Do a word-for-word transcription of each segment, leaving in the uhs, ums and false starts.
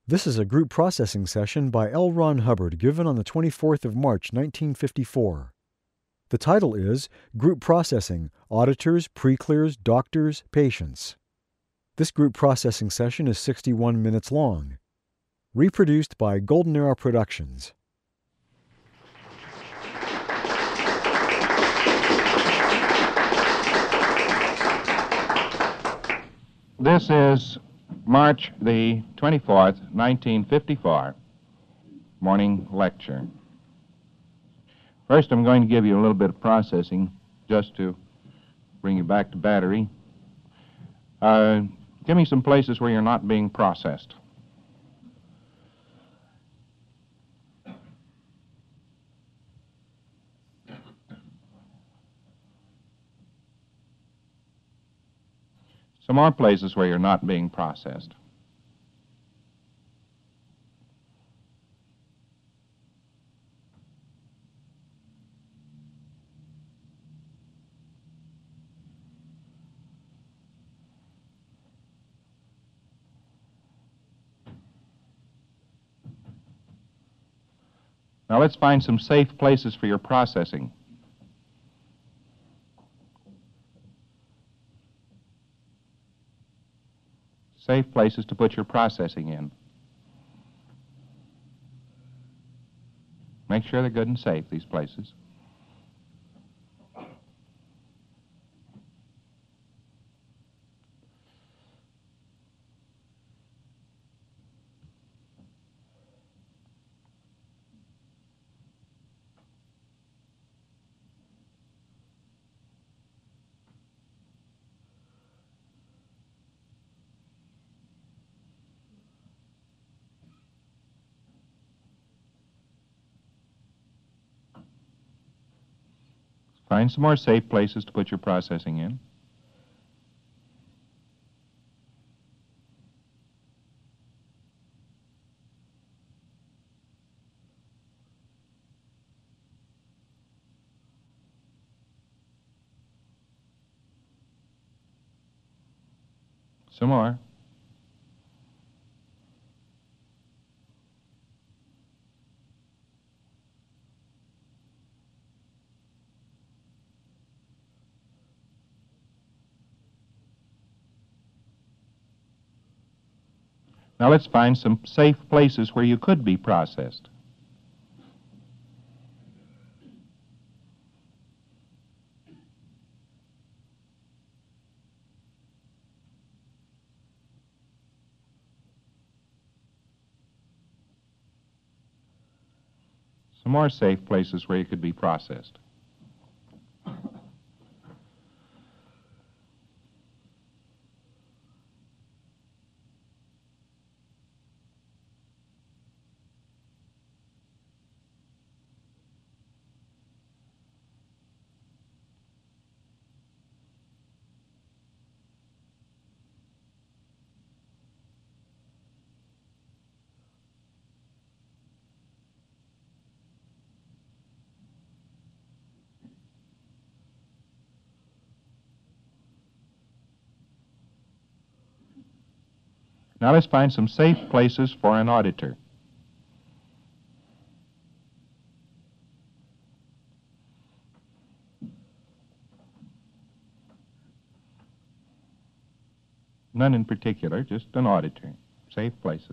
This is a group processing session by L. Ron Hubbard given on the twenty-fourth of March, nineteen fifty-four. The title is Group Processing, Auditors, Pre-Clears, Doctors, Patients. This group processing session is sixty-one minutes long. Reproduced by Golden Arrow Productions. This is March the twenty-fourth, nineteen fifty-four, morning lecture. First, I'm going to give you a little bit of processing just to bring you back to battery. Uh, give me some places where you're not being processed. Some more places where you're not being processed. Now let's find some safe places for your processing. Safe places to put your processing in. Make sure they're good and safe, these places. Find some more safe places to put your processing in. Some more. Now let's find some safe places where you could be processed. Some more safe places where you could be processed. Now let's find some safe places for an auditor. None in particular, just an auditor. Safe places.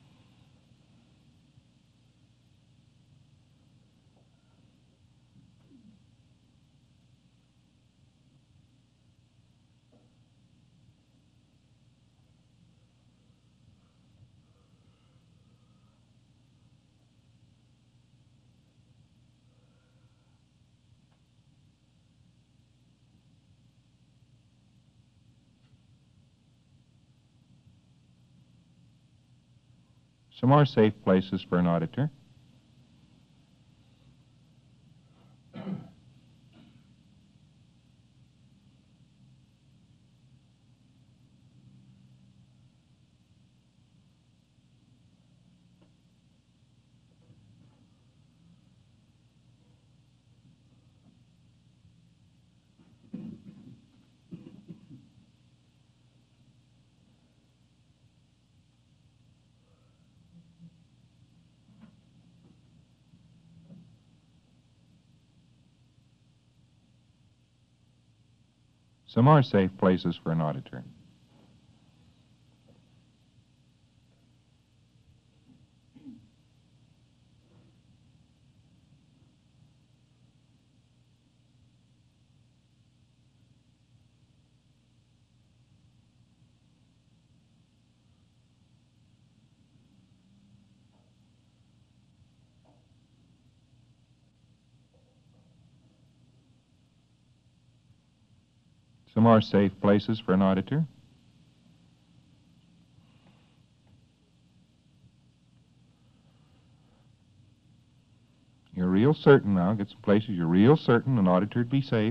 Some more safe places for an auditor. Some are safe places for an auditor. Some are safe places for an auditor. You're real certain now. Get some places you're real certain an auditor would be safe.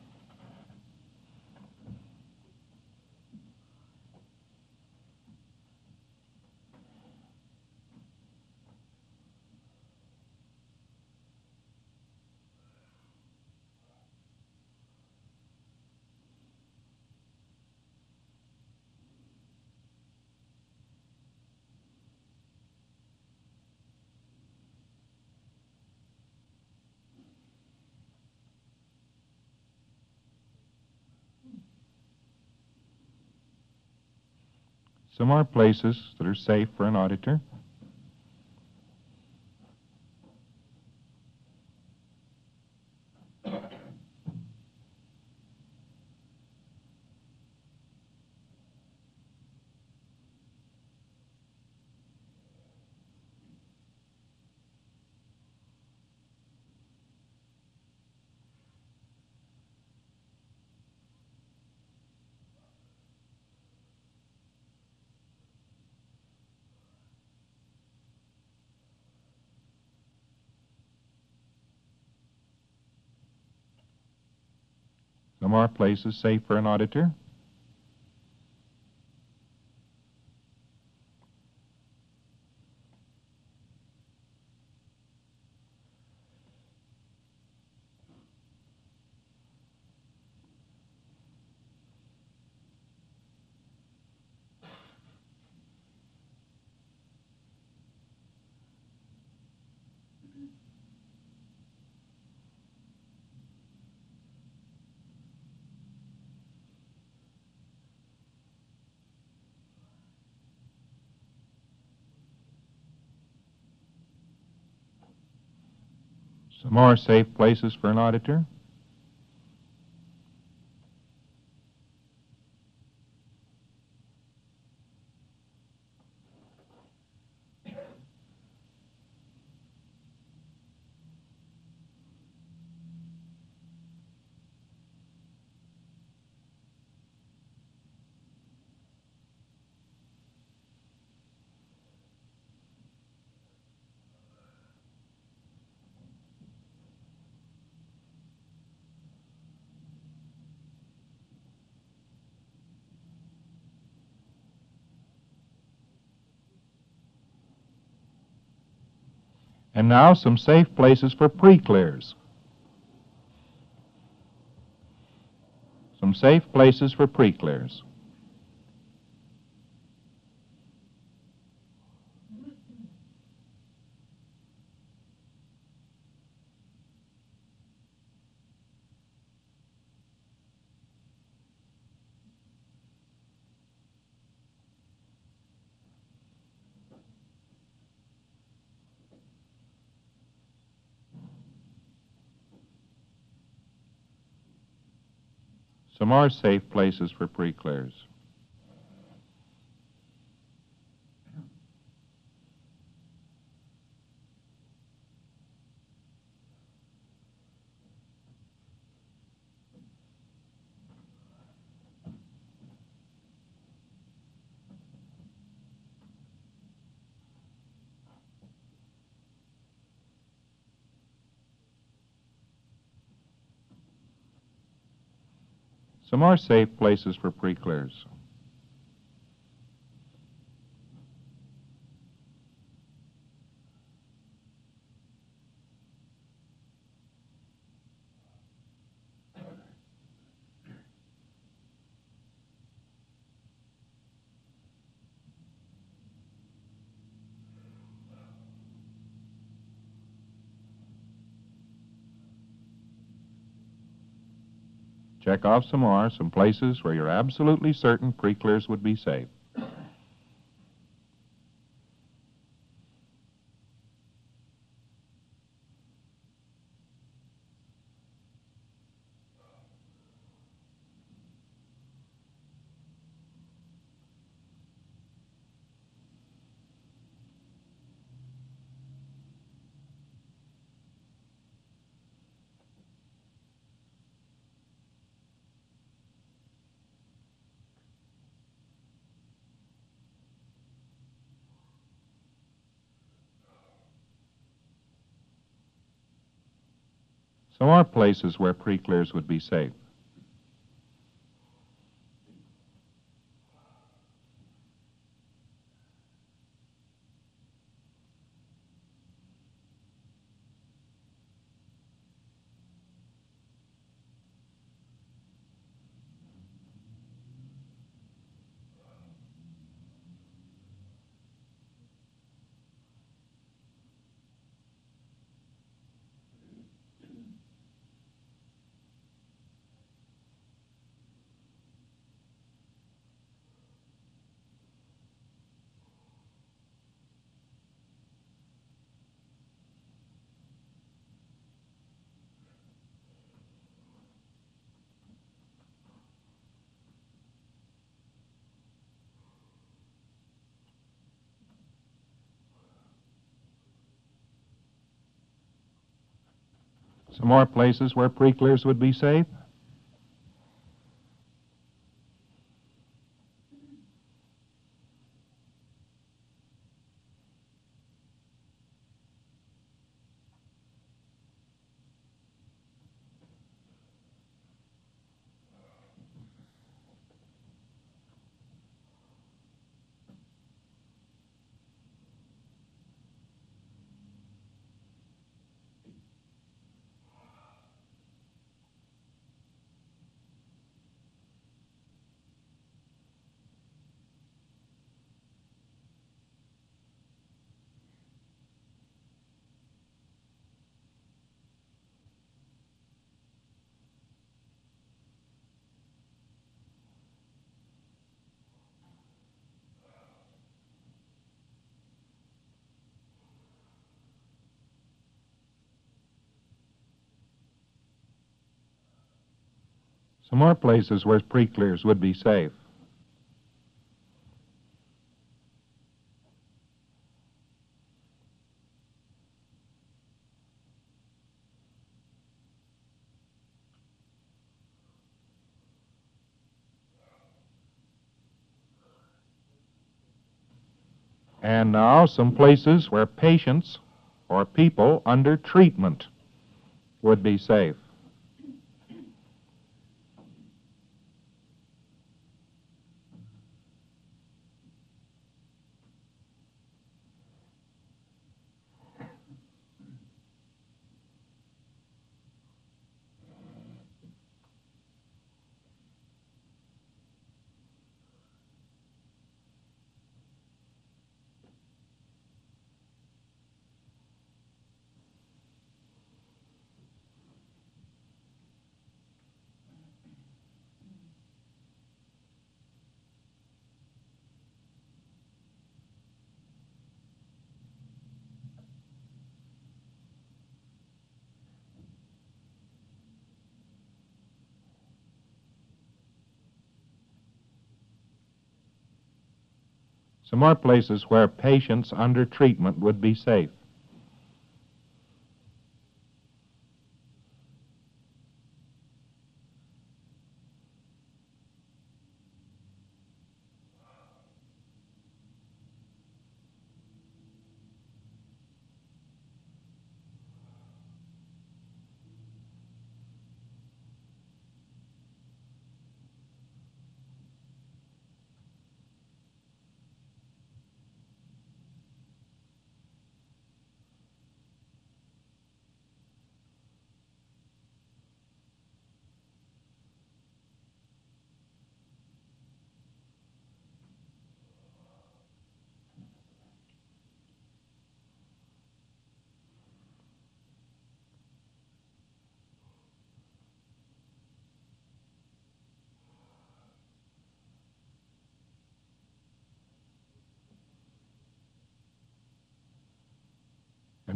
Some are places that are safe for an auditor. Some are places safe for an auditor. Some are safe places for an auditor. And now some safe places for pre-clears. Some safe places for pre-clears. Some are safe places for pre-clears. Some are safe places for pre-clears. check off some more, some places where you're absolutely certain pre-clears would be safe. Some more places where pre-clears would be safe. Some more places where pre-clears would be safe. Some more places where pre-clears would be safe. And now some places where patients or people under treatment would be safe. Some more places where patients under treatment would be safe.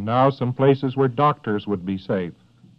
And now some places where doctors would be safe.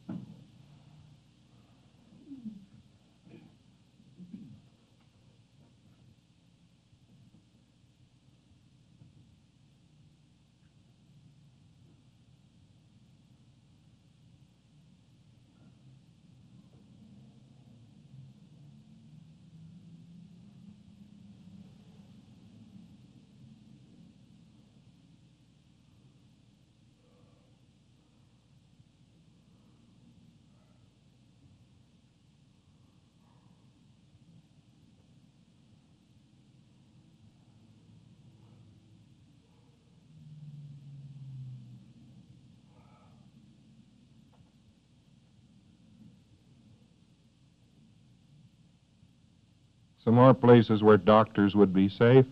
Some more places where doctors would be safe.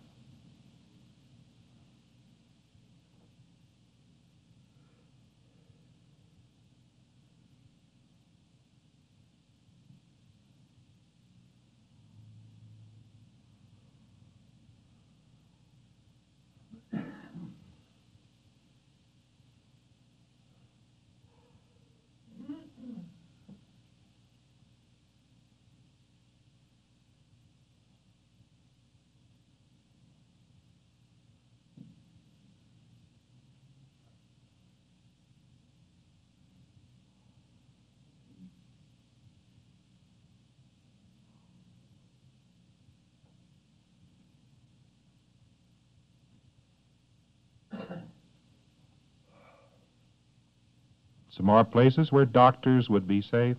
Some more places where doctors would be safe.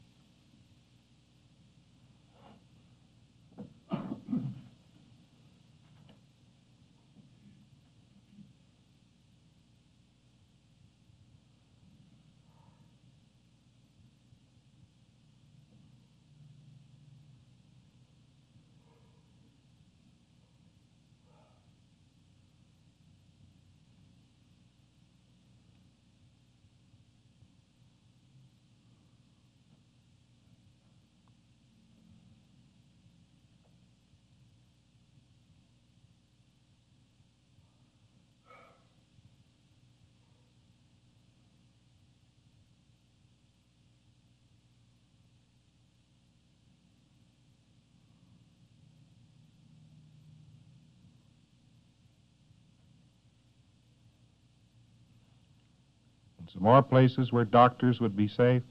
And some more places where doctors would be safe.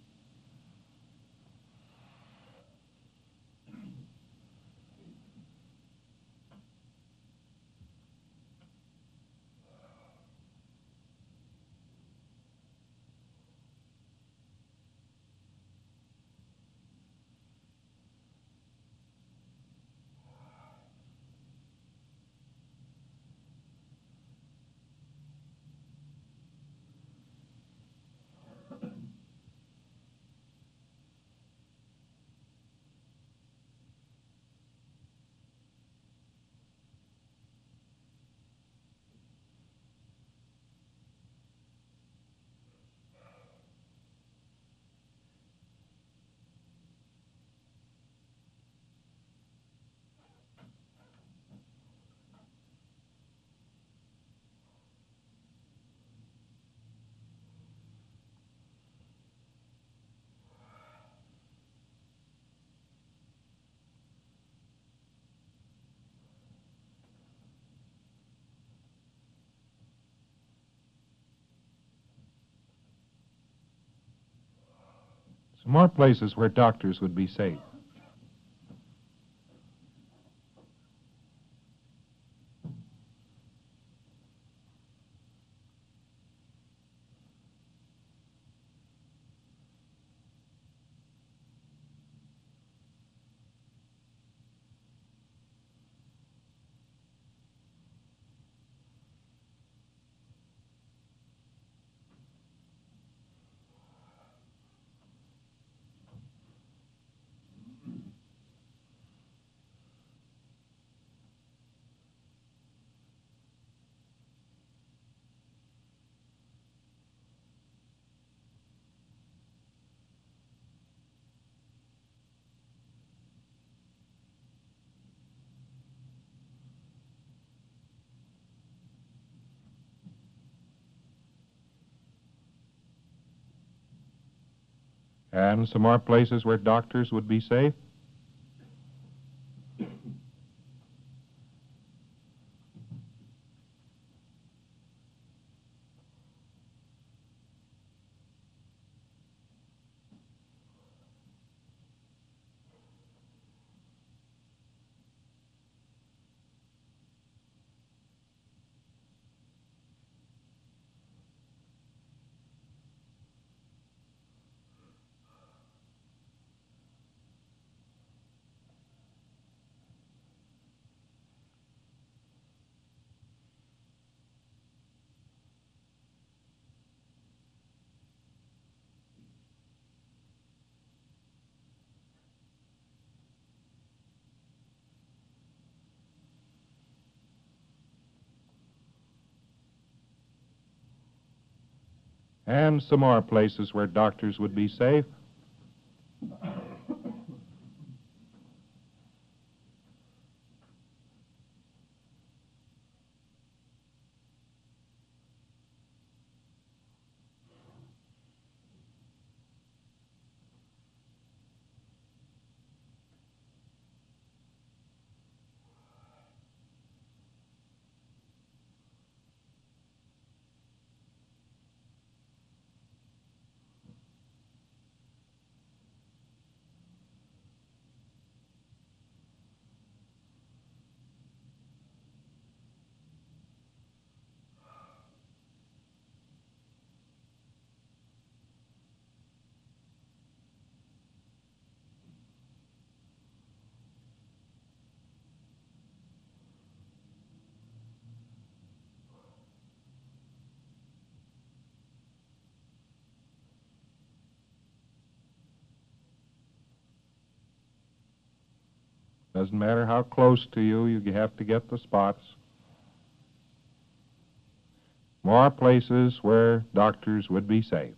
Some more places where doctors would be safe. And some more places where doctors would be safe? And some more places where doctors would be safe? Doesn't matter how close to you, you have to get the spots. More places where doctors would be safe.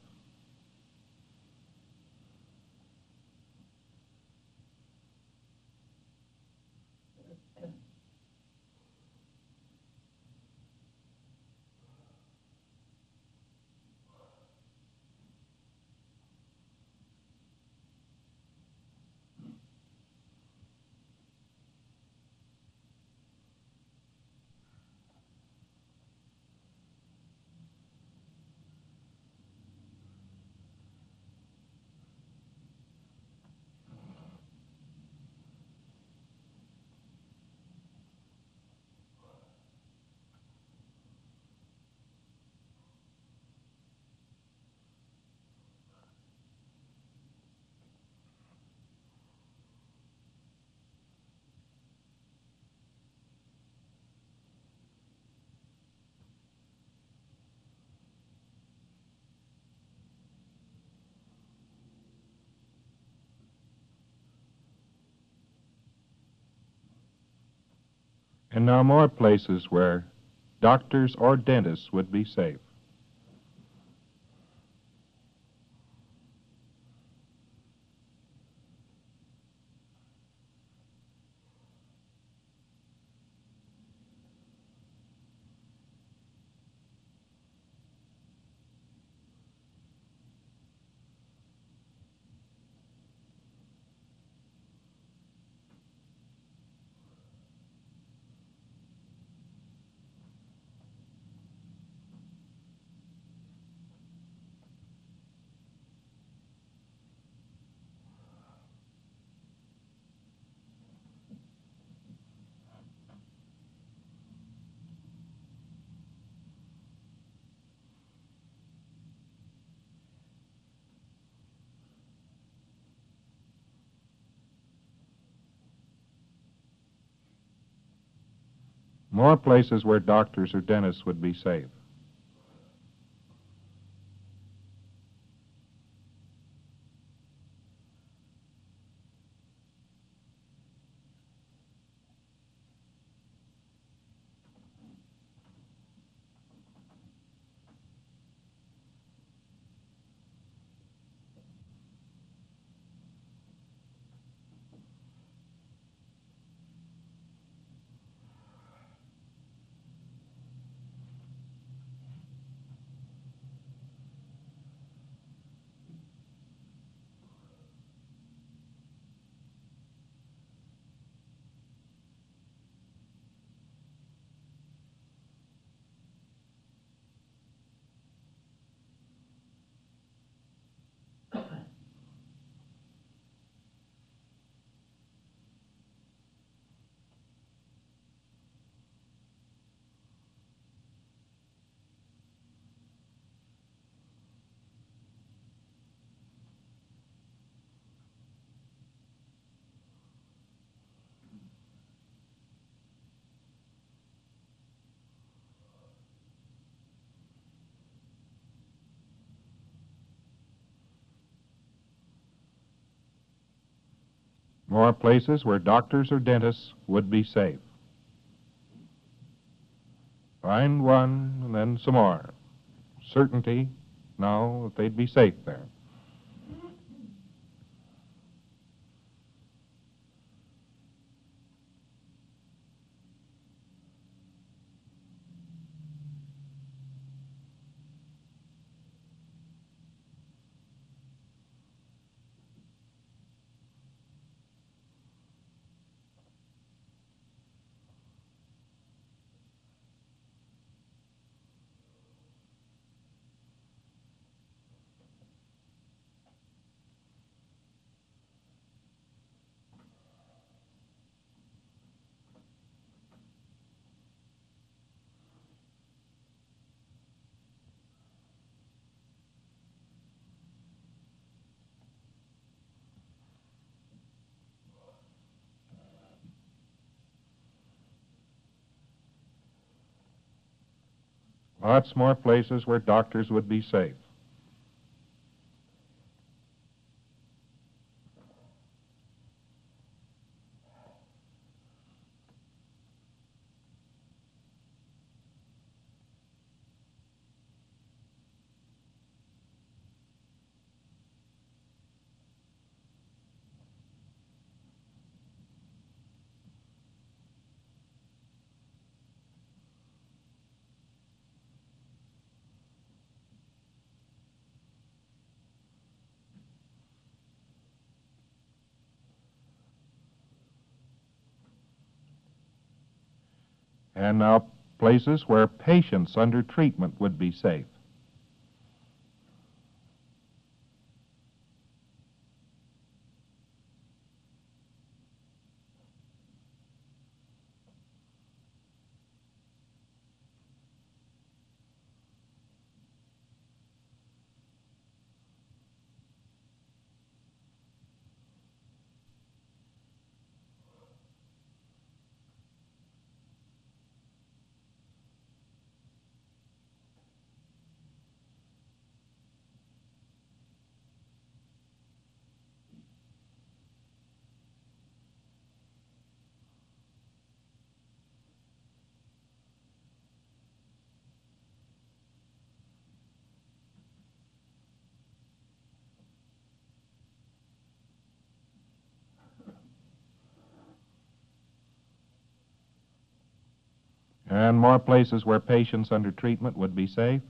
And now more places where doctors or dentists would be safe. More places where doctors or dentists would be safe. More places where doctors or dentists would be safe. Find one and then some more. Certainty, now, that they'd be safe there. Lots more places where doctors would be safe. And now places where patients under treatment would be safe. And more places where patients under treatment would be safe.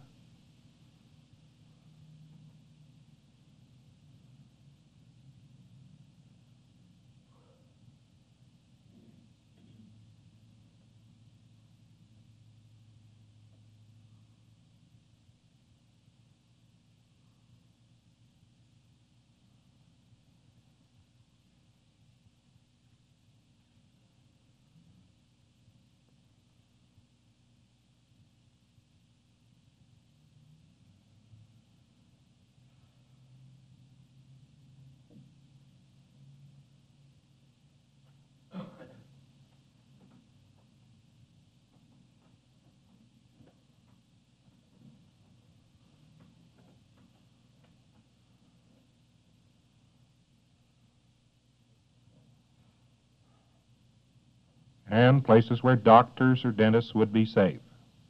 And places where doctors or dentists would be safe.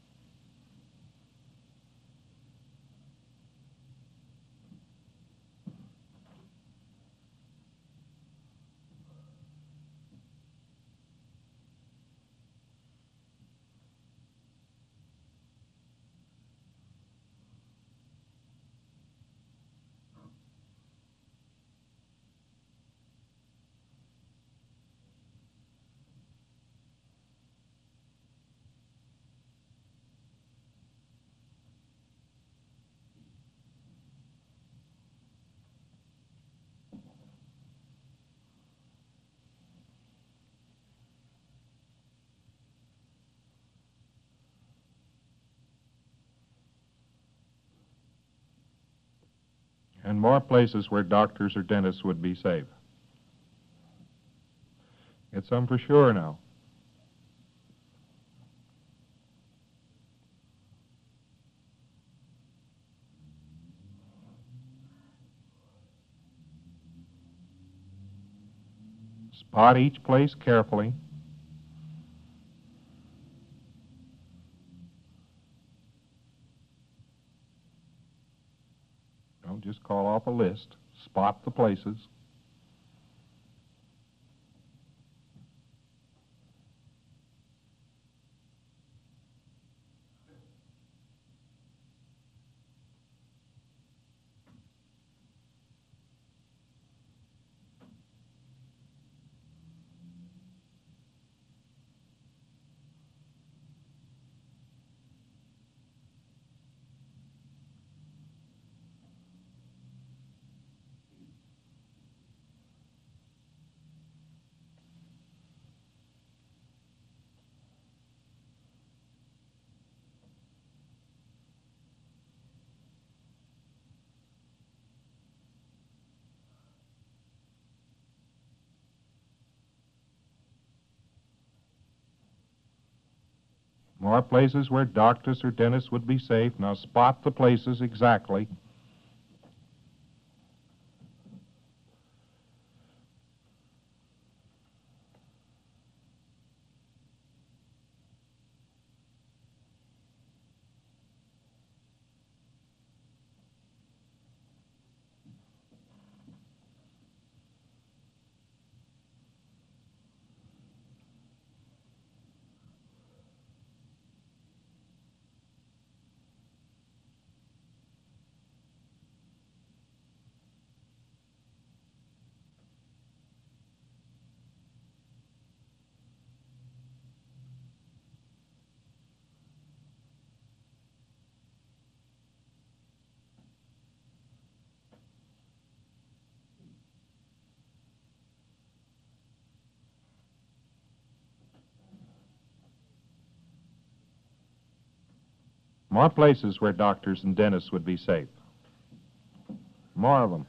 And more places where doctors or dentists would be safe. Get some for sure now. Spot each place carefully. Don't just call off a list. Spot the places. More places where doctors or dentists would be safe. Now spot the places exactly. More places where doctors and dentists would be safe. More of them.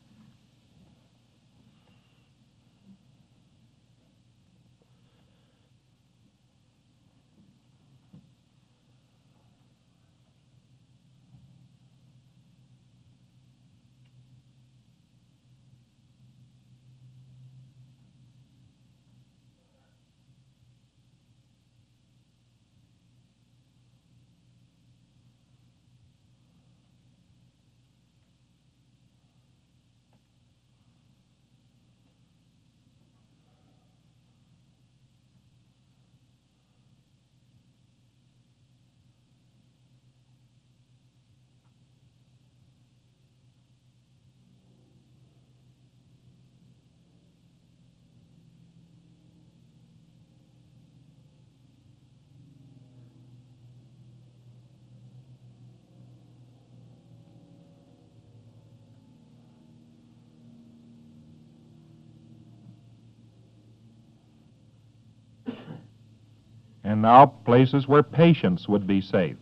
And now places where patients would be safe.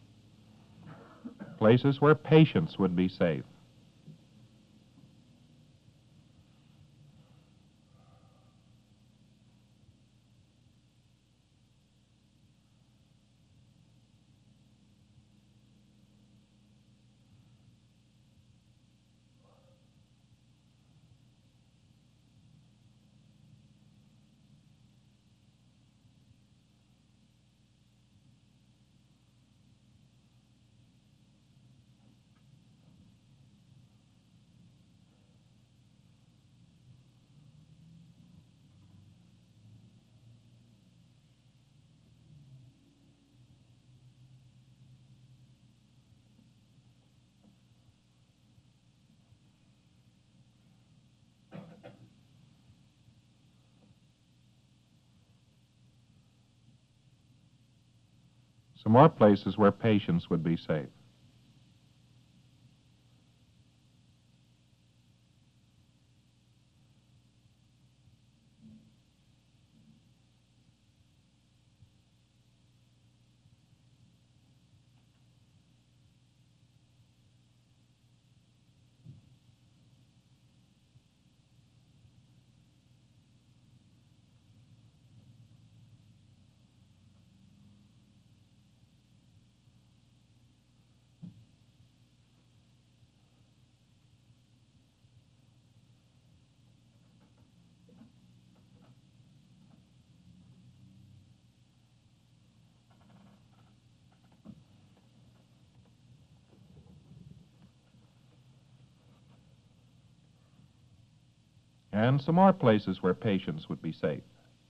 Places where patients would be safe. Some more places where patients would be safe. And some more places where patients would be safe.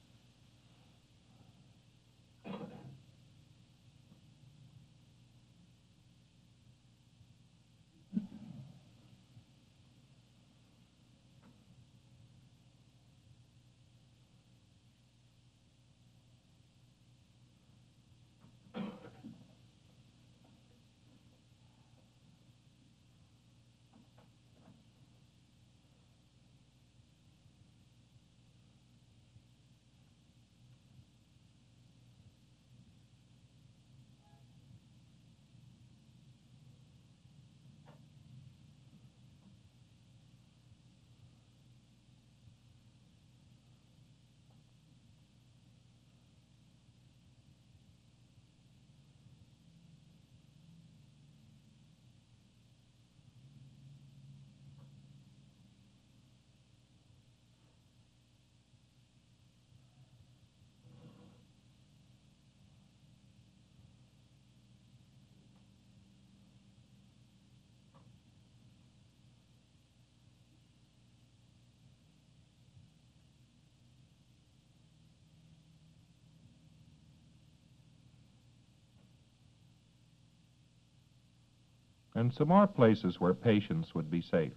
And some more places where patients would be safe.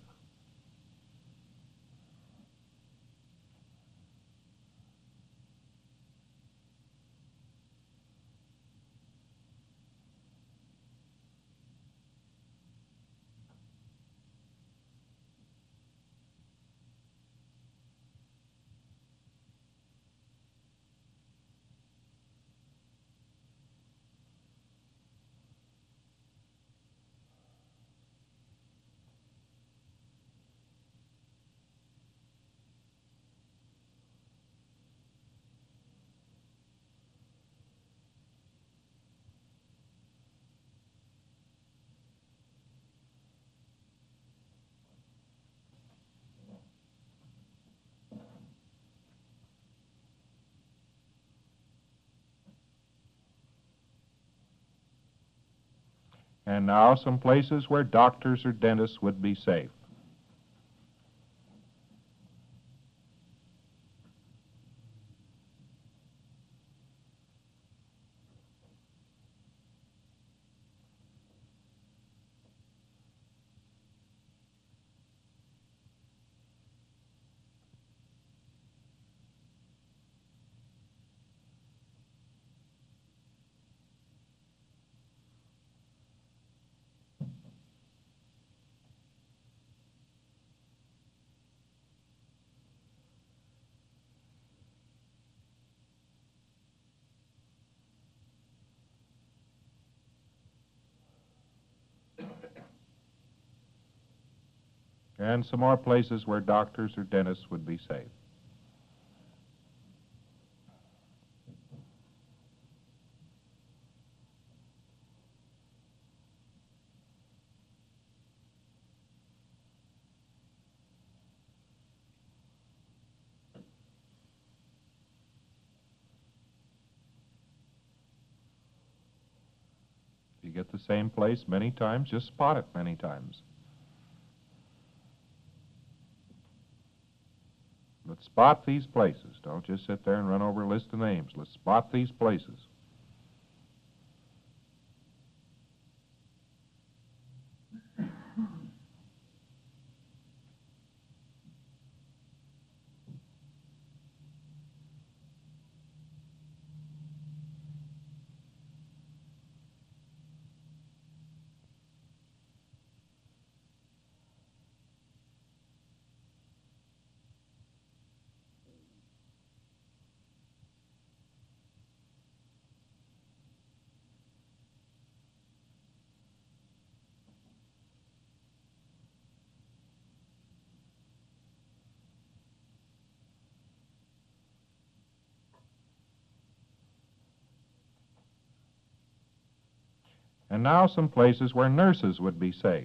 And now some places where doctors or dentists would be safe. And some more places where doctors or dentists would be safe. If you get the same place many times, just spot it many times. Let's spot these places. Don't just sit there and run over a list of names. Let's spot these places. And now some places where nurses would be safe.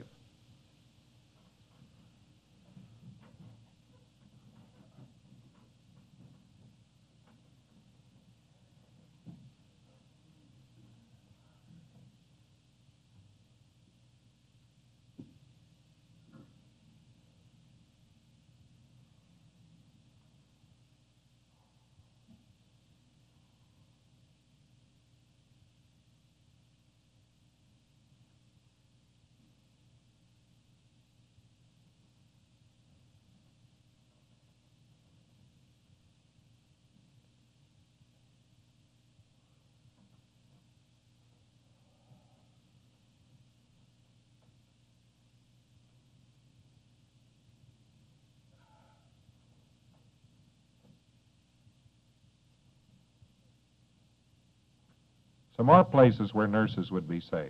Some more places where nurses would be safe.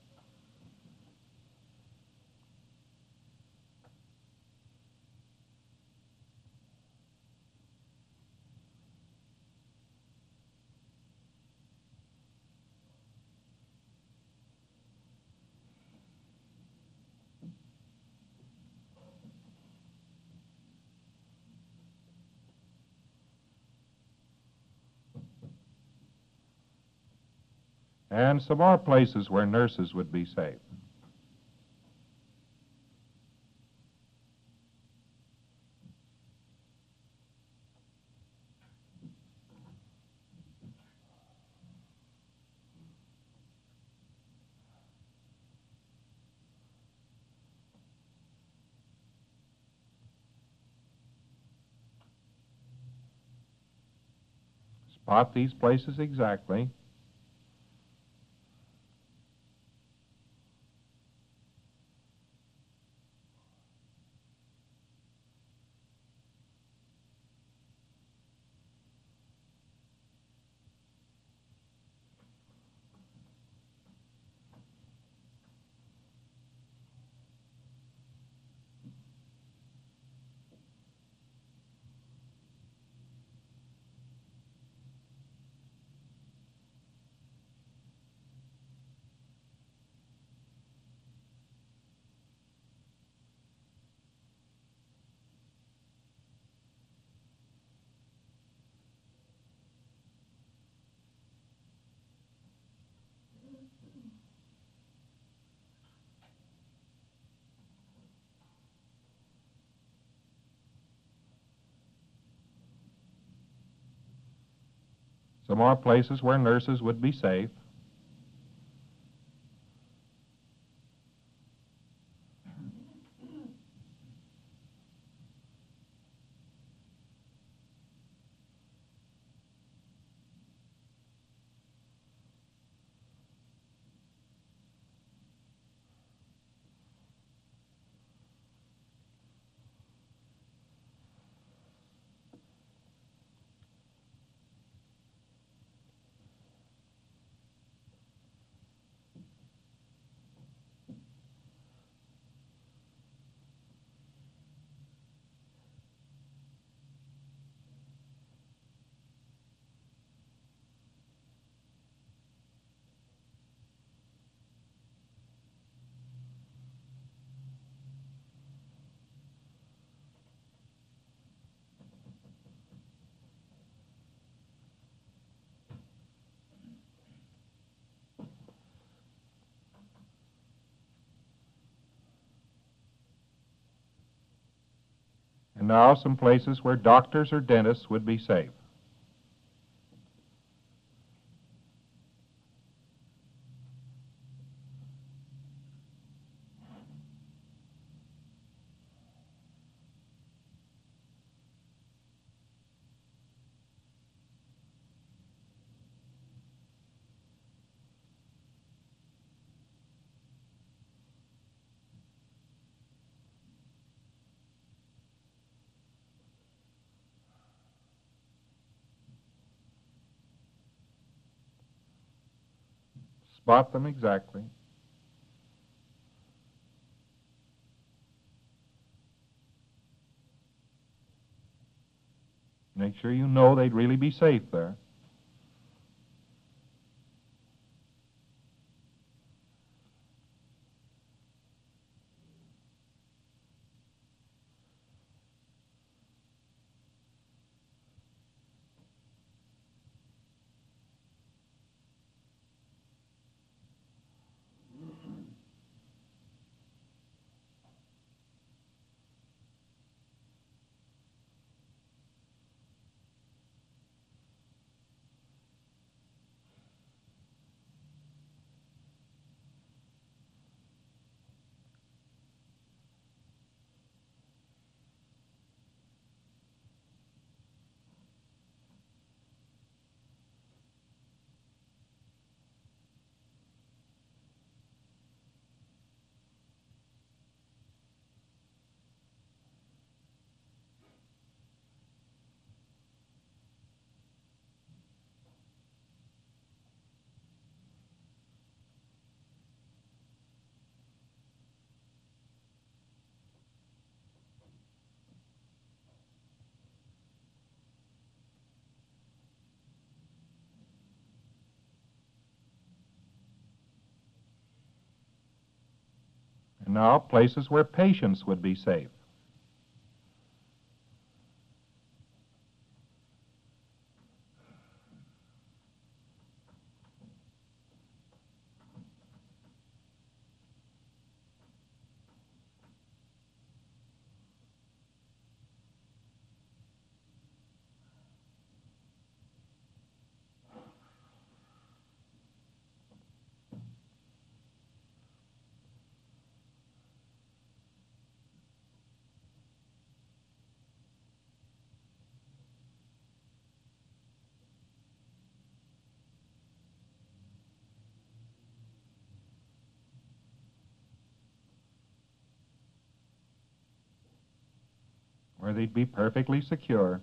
And some more places where nurses would be safe. Spot these places exactly. Some more places where nurses would be safe. And now some places where doctors or dentists would be safe. Spot them exactly. Make sure you know they'd really be safe there. Now, places where patients would be safe. Where they'd be perfectly secure.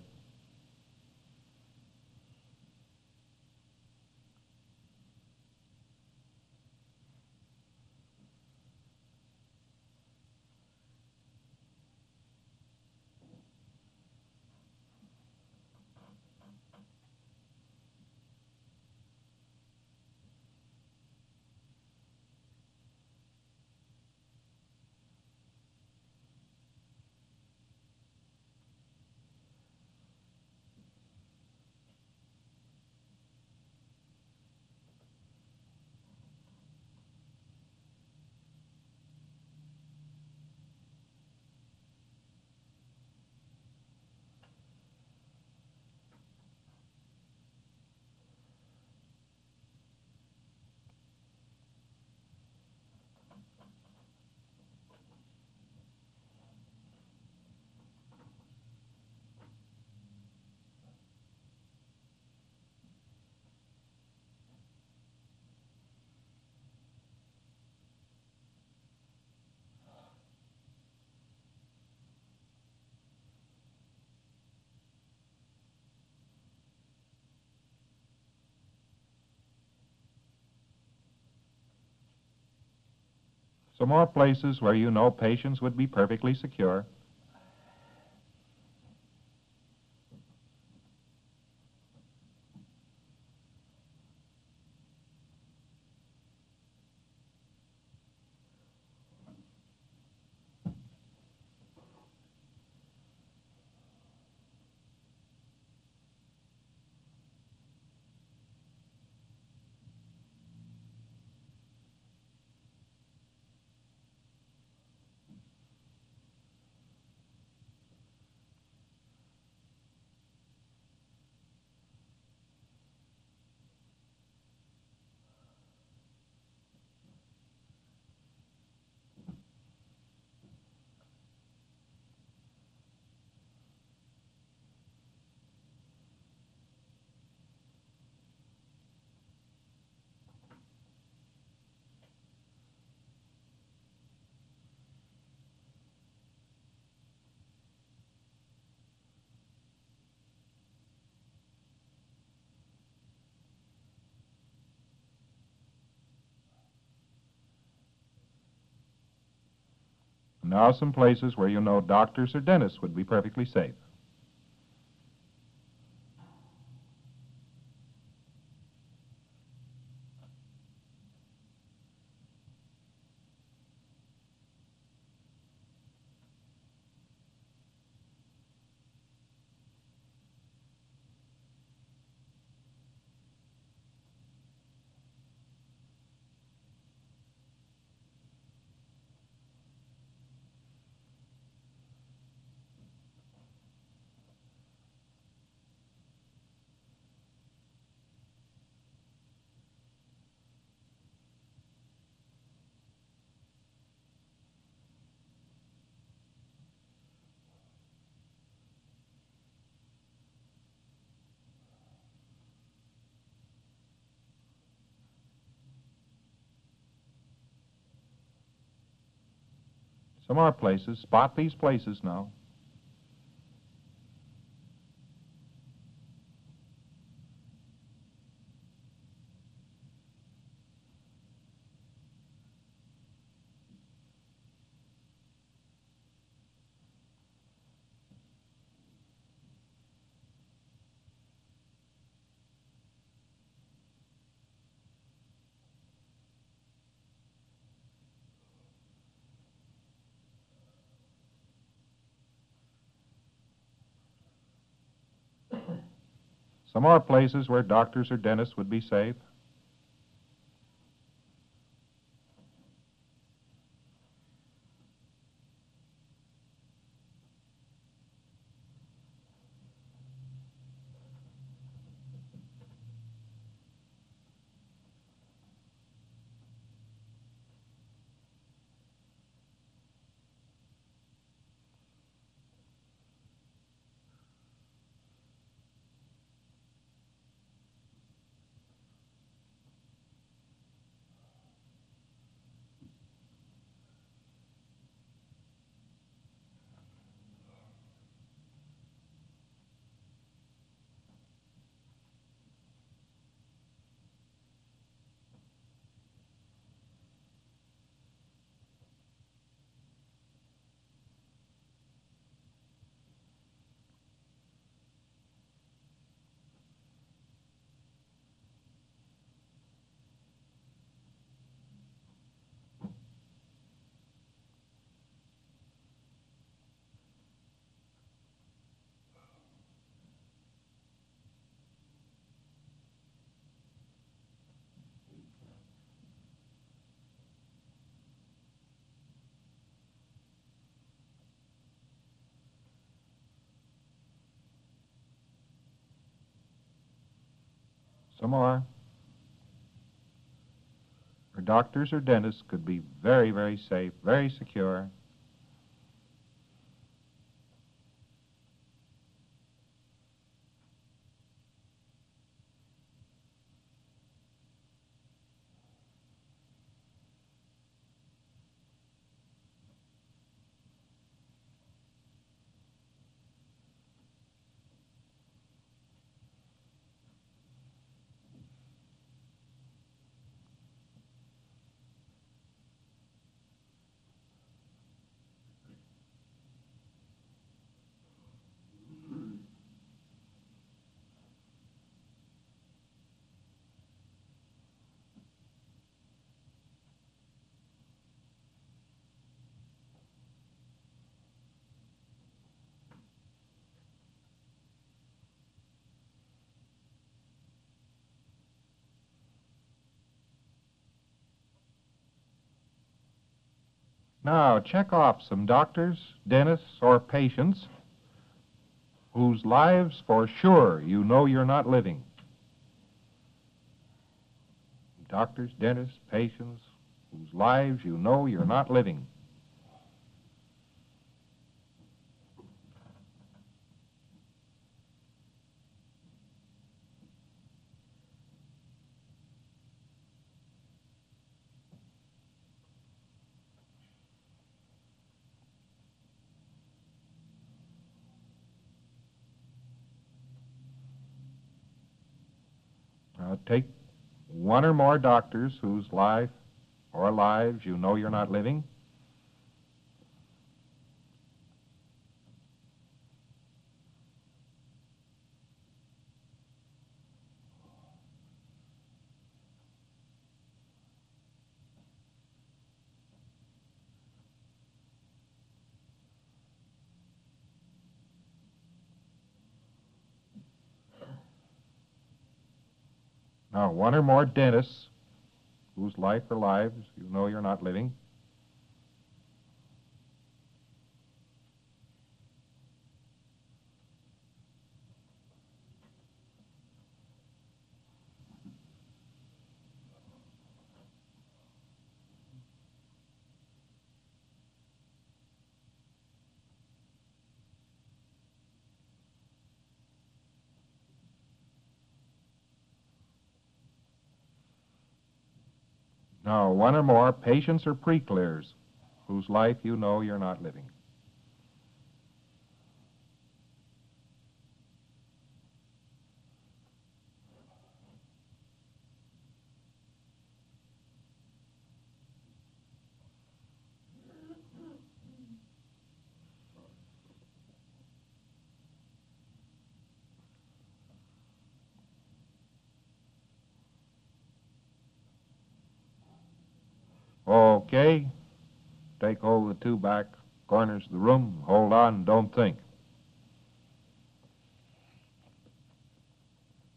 Some more places where you know patients would be perfectly secure. Now some places where you know doctors or dentists would be perfectly safe. Some more places. Spot these places now. Some more places where doctors or dentists would be safe. Some more. Where doctors or dentists could be very, very safe, very secure. Now, check off some doctors, dentists, or patients whose lives for sure you know you're not living. Doctors, dentists, patients whose lives you know you're not living. Now, take one or more doctors whose life or lives you know you're not living. Now, one or more dentists whose life or lives you know you're not living. Now, one or more patients or pre-clears whose life you know you're not living. Okay. Take hold of the two back corners of the room. Hold on and don't think.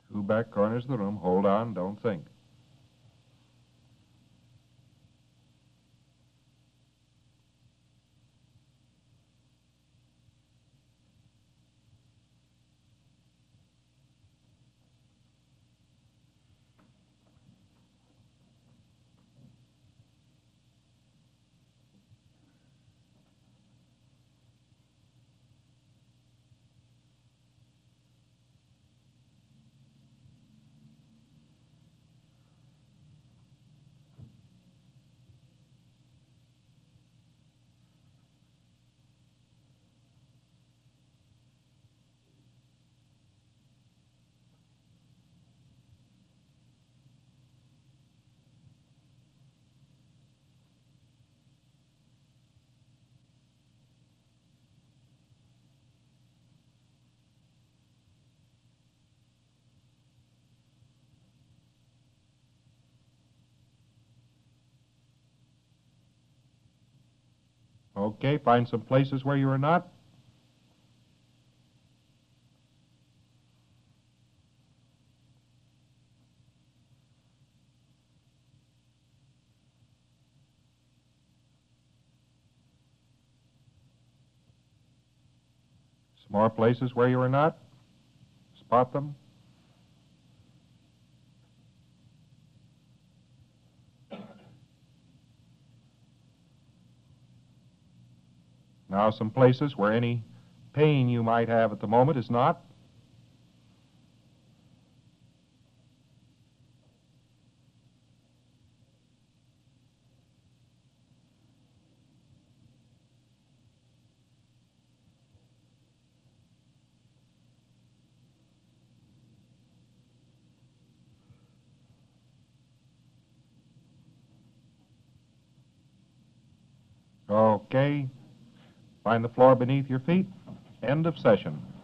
Two back corners of the room. Hold on, don't think. Okay, find some places where you are not. Some more places where you are not. Spot them. Now some places where any pain you might have at the moment is not. Okay. Find the floor beneath your feet. End of session.